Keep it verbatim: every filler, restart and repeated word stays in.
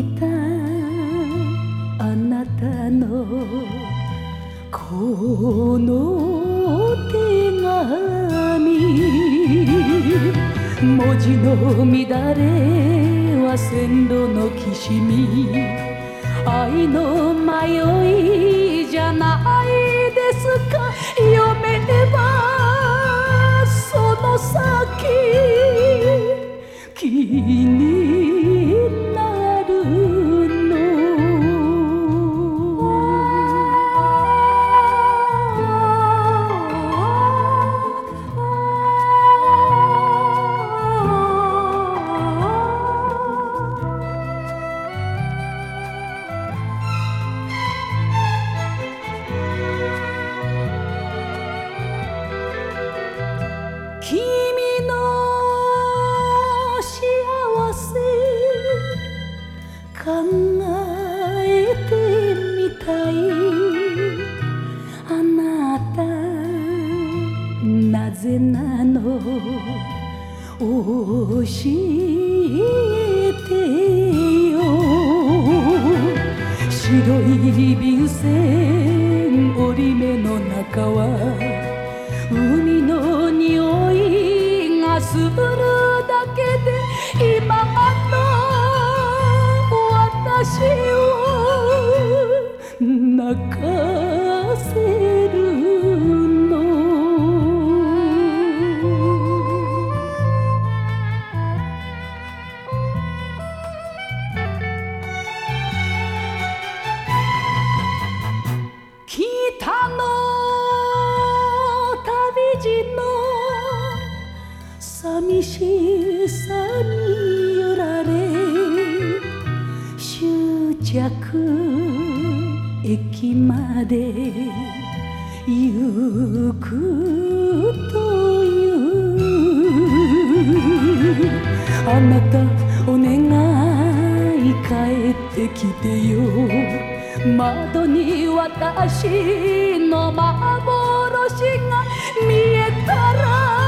いたあなたのこの手紙、文字の乱れは線路のきしみ、愛の迷いじゃないですか。読めればその先気になるの。君の幸せ考えてみたい。あなたなぜなの教えてよ。白い便箋折り目の中は海の匂いがするだけで今の私を泣かせるの。北の旅路の寂しさに揺られ終着駅まで行くという。あなたお願い帰ってきてよ。窓に私の幻が見えたら